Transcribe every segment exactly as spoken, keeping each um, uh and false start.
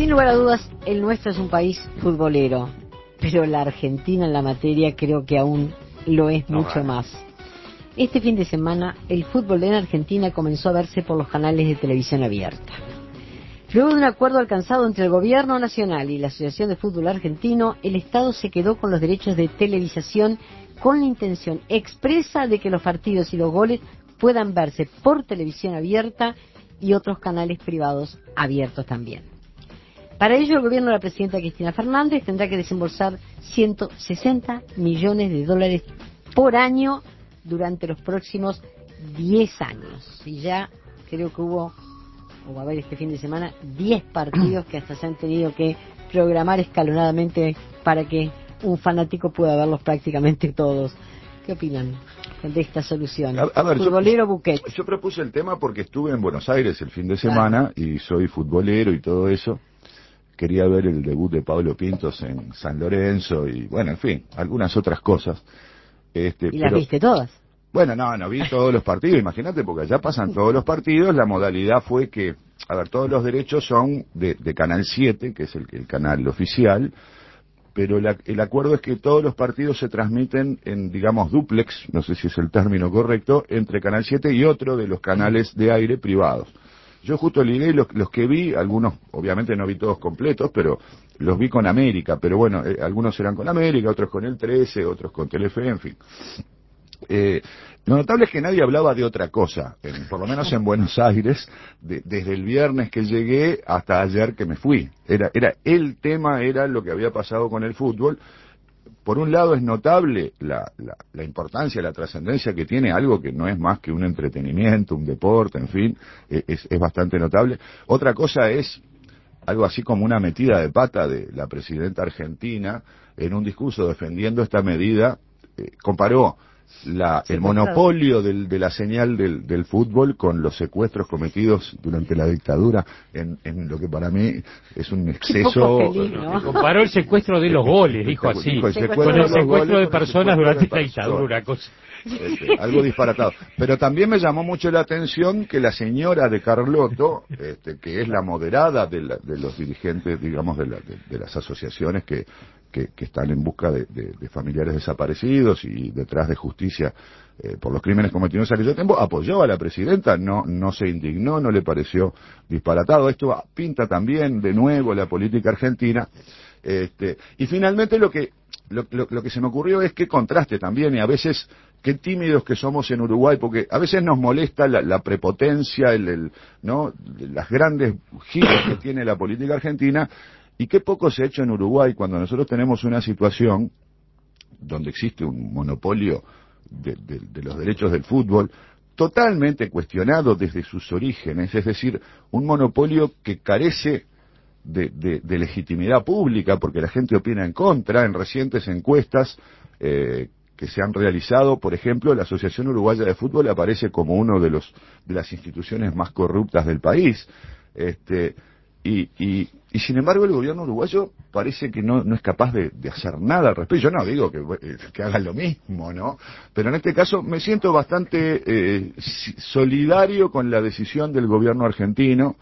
Sin lugar a dudas, el nuestro es un país futbolero, pero la Argentina en la materia creo que aún lo es no mucho vale. más. Este fin de semana, el fútbol en Argentina comenzó a verse por los canales de televisión abierta. Luego de un acuerdo alcanzado entre el Gobierno Nacional y la Asociación de Fútbol Argentino, el Estado se quedó con los derechos de televisación con la intención expresa de que los partidos y los goles puedan verse por televisión abierta y otros canales privados abiertos también. Para ello, el gobierno de la presidenta Cristina Fernández tendrá que desembolsar ciento sesenta millones de dólares por año durante los próximos diez años. Y ya creo que hubo, o va a haber este fin de semana, diez partidos que hasta se han tenido que programar escalonadamente para que un fanático pueda verlos prácticamente todos. ¿Qué opinan de esta solución? A, a ver, futbolero yo, Buquet. Yo propuse el tema porque estuve en Buenos Aires el fin de semana, claro, y soy futbolero y todo eso. Quería ver el debut de Pablo Pintos en San Lorenzo y, bueno, en fin, algunas otras cosas. Este, ¿Y las pero, viste todas? Bueno, no, no vi todos los partidos, imagínate, porque allá pasan todos los partidos. La modalidad fue que, a ver, todos los derechos son de, de Canal siete, que es el, el canal oficial, pero la, el acuerdo es que todos los partidos se transmiten en, digamos, dúplex, no sé si es el término correcto, entre Canal siete y otro de los canales de aire privados. Yo justo ligué los, los que vi, algunos, obviamente no vi todos completos, pero los vi con América, pero bueno, eh, algunos eran con América, otros con el trece, otros con Telefe, en fin. Eh, lo notable es que nadie hablaba de otra cosa, en, por lo menos en Buenos Aires, de, desde el viernes que llegué hasta ayer que me fui. Era, era el tema, era lo que había pasado con el fútbol. Por un lado es notable la, la, la importancia, la trascendencia que tiene algo que no es más que un entretenimiento, un deporte, en fin, es, es bastante notable. Otra cosa es algo así como una metida de pata de la presidenta argentina en un discurso defendiendo esta medida, eh, comparó la, el monopolio del, de la señal del, del fútbol con los secuestros cometidos durante la dictadura en, en lo que para mí es un exceso. Feliz, ¿no? Comparó el secuestro de los goles, dijo así, dijo el secuestro con el de secuestro goles, de personas secuestro durante de la dictadura, cosa. Este, algo disparatado. Pero también me llamó mucho la atención que la señora de Carlotto, este, que es la moderada de, la, de los dirigentes, digamos, de, la, de, de las asociaciones que, que, que están en busca de, de, de familiares desaparecidos y detrás de justicia eh, por los crímenes cometidos en aquello tiempo, apoyó a la presidenta, no, no se indignó, no le pareció disparatado. Esto pinta también de nuevo la política argentina. Este, y finalmente lo que Lo, lo, lo que se me ocurrió es qué contraste también, y a veces qué tímidos que somos en Uruguay, porque a veces nos molesta la, la prepotencia, el, el, ¿no? las grandes giros que tiene la política argentina, y qué poco se ha hecho en Uruguay cuando nosotros tenemos una situación donde existe un monopolio de, de, de los derechos del fútbol, totalmente cuestionado desde sus orígenes, es decir, un monopolio que carece De, de, de legitimidad pública, porque la gente opina en contra. En recientes encuestas eh, que se han realizado, por ejemplo, la Asociación Uruguaya de Fútbol aparece como uno de los de las instituciones más corruptas del país, este y, y, y sin embargo el gobierno uruguayo parece que no, no es capaz de, de hacer nada al respecto. Yo no digo que, que hagan lo mismo, ¿no? Pero en este caso me siento bastante eh, solidario con la decisión del gobierno argentino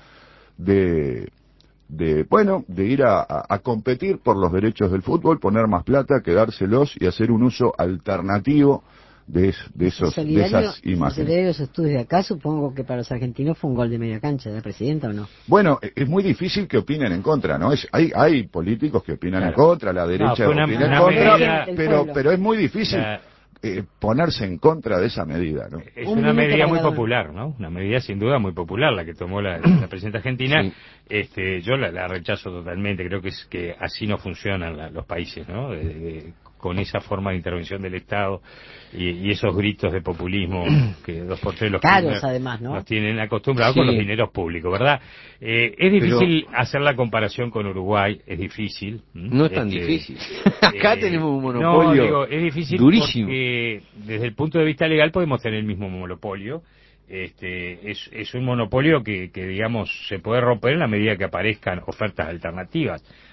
de de, bueno, de ir a, a, a competir por los derechos del fútbol, poner más plata, quedárselos y hacer un uso alternativo de, de, esos, de esas imágenes. De los estudios de acá, supongo que para los argentinos fue un gol de media cancha de la presidenta, ¿o no? Bueno, es muy difícil que opinen en contra, ¿no? Es, hay, hay políticos que opinan claro. en contra, la derecha no, una, opina una en contra, medida, pero, pero es muy difícil la... eh, ponerse en contra de esa medida, ¿no? Es una medida muy popular, ¿no? Una medida sin duda muy popular la que tomó la, la presidenta argentina. Sí. Este, yo la, la rechazo totalmente. Creo que es que así no funcionan la, los países, ¿no? De, de, con esa forma de intervención del Estado y, y esos gritos de populismo que dos por tres los caros además, ¿no? Nos tienen acostumbrados sí. con los dineros públicos, ¿verdad? Eh, es difícil Pero... hacer la comparación con Uruguay, es difícil. No es tan este, difícil. Acá eh, tenemos un monopolio no, digo, es difícil durísimo. Porque desde el punto de vista legal podemos tener el mismo monopolio. Este, es, es un monopolio que, que, digamos, se puede romper en la medida que aparezcan ofertas alternativas.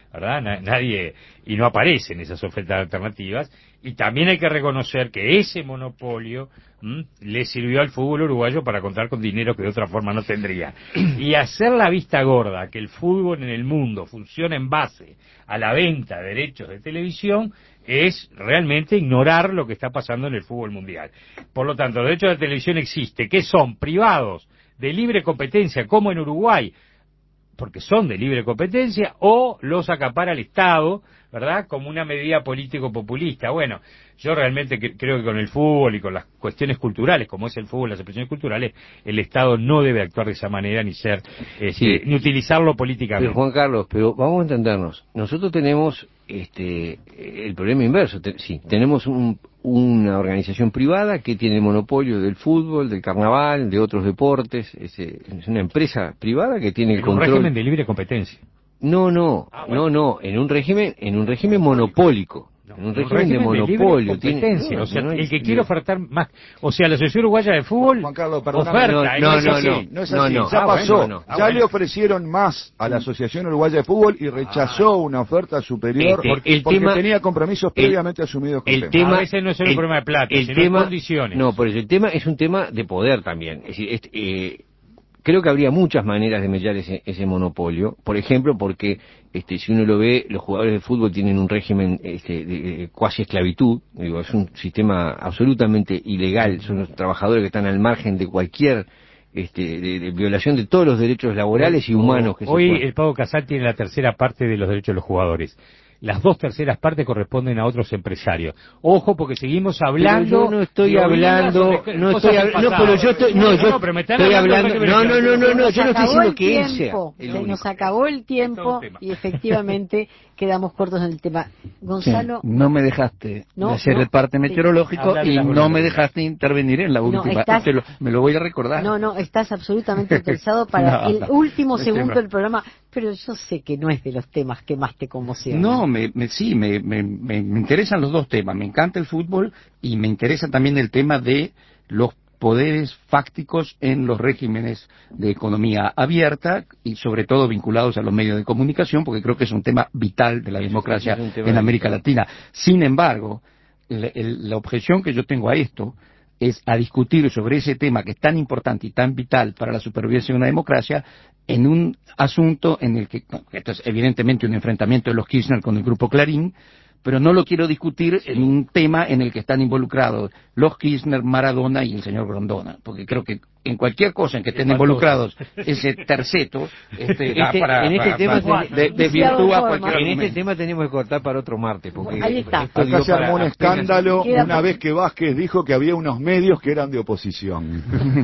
¿verdad? Nadie, y no aparecen esas ofertas alternativas, y también hay que reconocer que ese monopolio ¿m? le sirvió al fútbol uruguayo para contar con dinero que de otra forma no tendría. Y hacer la vista gorda que el fútbol en el mundo funciona en base a la venta de derechos de televisión es realmente ignorar lo que está pasando en el fútbol mundial. Por lo tanto, los derechos de televisión existen, que son privados, de libre competencia, como en Uruguay, porque son de libre competencia, o los acapara el Estado, ¿verdad?, como una medida político-populista. Bueno, yo realmente que, creo que con el fútbol y con las cuestiones culturales, como es el fútbol, las expresiones culturales, el Estado no debe actuar de esa manera, ni ser, eh, sí. ni utilizarlo políticamente. Pero Juan Carlos, pero vamos a entendernos. Nosotros tenemos este el problema inverso. Te, sí, tenemos un, una organización privada que tiene el monopolio del fútbol, del carnaval, de otros deportes. Es, es una empresa privada que tiene el control. Un régimen de libre competencia. No, no, ah, bueno. no, no, en un régimen, en un régimen monopólico. No, en un régimen, régimen de monopolio. De tiene, no, o sea, no, el que quiere ofertar más, o sea, la Asociación Uruguaya de Fútbol Juan Carlos, oferta. No, no, no, no, no es así, no, ya ah, pasó, bueno, no. ya ah, le ofrecieron más a la Asociación Uruguaya de Fútbol y rechazó ah, una oferta superior este, porque, el porque tema, tenía compromisos el, previamente asumidos con el tema. A veces no es solo un problema de plata, el sino tema, de condiciones. No, por eso el tema es un tema de poder también. Es decir, este, eh, creo que habría muchas maneras de mediar ese, ese monopolio. Por ejemplo, porque este, si uno lo ve, los jugadores de fútbol tienen un régimen este, de, de cuasi esclavitud. Digo, es un sistema absolutamente ilegal. Son los trabajadores que están al margen de cualquier este, de, de violación de todos los derechos laborales y humanos que hoy se pueden. El Pago Casal tiene la tercera parte de los derechos de los jugadores. Las dos terceras partes corresponden a otros empresarios. Ojo, porque seguimos hablando. Pero yo no estoy hablando, no estoy hablando, no, pero yo estoy, no, yo no, pero estoy hablando, no, no, no, no, no, yo no estoy diciendo que él sea. Se nos acabó el tiempo y efectivamente quedamos cortos en el tema. Gonzalo. Sí, no me dejaste no, hacer no, el parte meteorológico sí, y no me dejaste intervenir en la última. No, estás, lo, me lo voy a recordar. No, no, estás absolutamente autorizado para no, el no, último segundo del programa, pero yo sé que no es de los temas que más te conmocionan. No, me, me, sí, me, me, me, me interesan los dos temas. Me encanta el fútbol y me interesa también el tema de los poderes fácticos en los regímenes de economía abierta y sobre todo vinculados a los medios de comunicación, porque creo que es un tema vital de la democracia en América Latina. Sin embargo, la, la objeción que yo tengo a esto es a discutir sobre ese tema que es tan importante y tan vital para la supervivencia de una democracia en un asunto en el que, esto es evidentemente un enfrentamiento de los Kirchner con el grupo Clarín, pero no lo quiero discutir en un tema en el que están involucrados los Kirchner, Maradona y el señor Grondona, porque creo que en cualquier cosa en que estén involucrados ese terceto, este, este, para, en este para, tema para, de, desvirtúa cualquier En argumento. este tema tenemos que cortar para otro martes, porque ahí está. Acá se armó un escándalo una vez que Vázquez dijo que había unos medios que eran de oposición.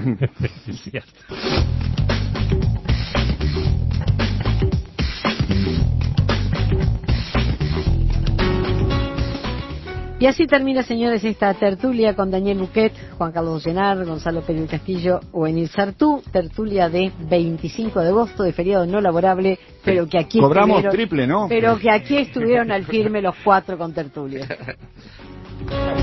Y así termina, señores, esta tertulia con Daniel Buquet, Juan Carlos Llenar, Gonzalo Pérez Castillo o Enil Sartú, tertulia de veinticinco de agosto, de feriado no laborable, pero que aquí cobramos estuvieron, triple, ¿no? Pero que aquí estuvieron al firme los cuatro con tertulia.